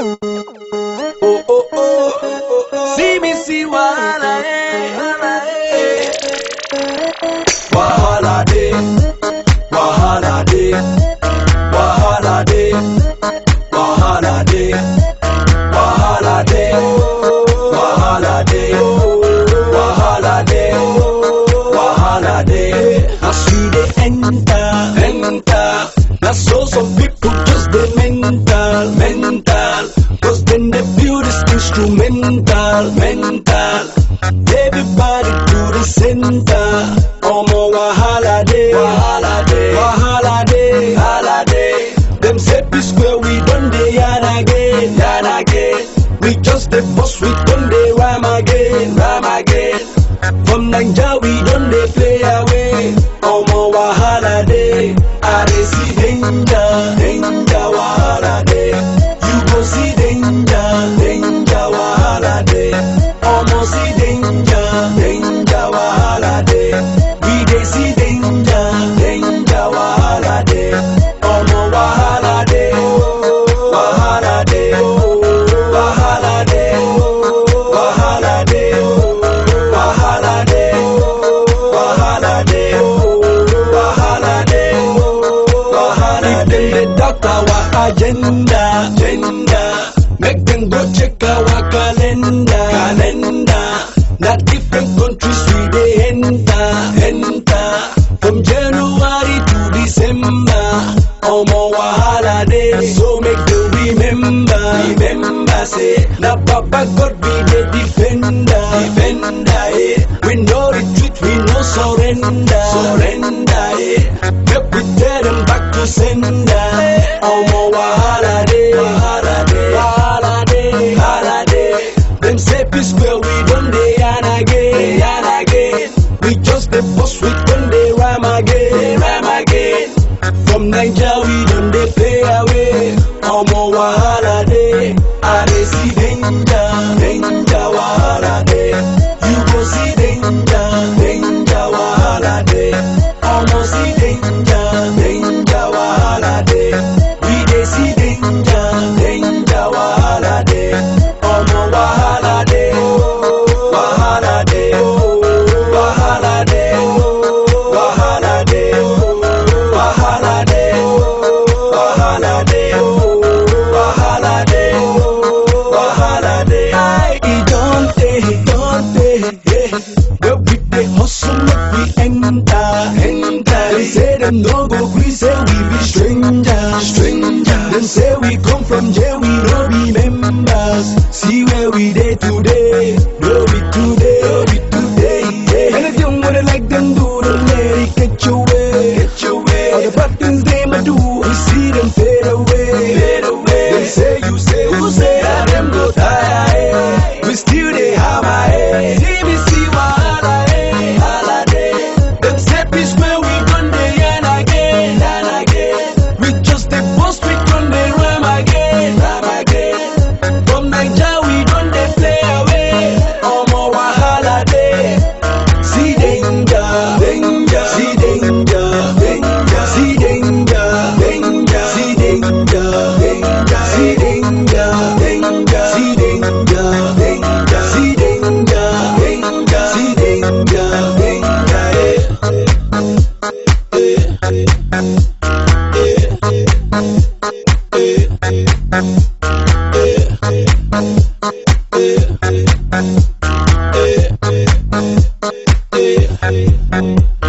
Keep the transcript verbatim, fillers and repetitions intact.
Oh oh oh, see me see wahala eh, wahala dey, wahala dey, wahala dey, wahala dey, wahala dey, wahala dey, wahala dey, wahala dey. As we dey enter, enter, na so some people just dey mental, mental. Cause then they build this instrumental, mental. Everybody to the center. Omo wahala dey, wahala dey, wahala dey, wahala dey. Them say peace square we done dey yarn again, yarn again. We just dey bust, we done dey rhyme again, rhyme again. From Naija we done dey play away. Omo wahala dey, I dey see danger, danger wahala dey. You go see danger, danger wahala dey. Omo see danger, danger wahala dey. We dey see danger, danger wahala dey. Omo wahala dey, wahala dey, wahala dey, wahala dey, wahala dey, wahala dey, wahala dey, wahala dey. If dem dey doubt our agenda, agenda, make them go check our calendar, calendar. Na different countries we dey enter, enter. From January to December, omo wahala dey. So make them remember, remember say na Baba God be the defender, defender. Eh. We no retreat, we no surrender, surrender. Eh. Make we tell them back to sender. Omo wahala dey, wahala dey, wahala dey, wahala dey. Them say peace square we done dey yarn again, yarn again. We just dey bust, we done dey rhyme again, rhyme again. From Naija we done dey play away. Omo wahala dey, I dey see danger, danger wahala dey. You go see danger, danger wahala dey. Omo see danger, danger wahala dey. We dey see danger, danger wahala dey. Omo wahala dey, wahala dey, wahala dey, wahala dey, wahala dey, wahala dey, wahala dey, wahala dey. I e don tey, don tey, yeah. Where we dey hustle make we enter, enter. Dem say dem no go gree say we be stranger, stranger. Dem say we come from jail, we no be members. See where we dey today, no be today, no be today. Yeah. Anything what they like them do, don't let it get your way, get your way. All the bad things they might do, we see them fade away, fade away. They say you say who say that them go tire, eh. We still dey hammer, eh. See me see wahala, eh, wahala dey. Them say peace where we done dey yarn again, yarn again. We just dey bust, we done dey rhyme again, rhyme again. From Naija we done dey play away. Omo wahala dey. See danger, danger, see danger, danger, see danger, danger, see danger, danger, see danger, danger, see danger, danger, see danger, danger, see danger, danger. Eh, eh, eh, eh, eh, eh, eh, eh, eh, eh.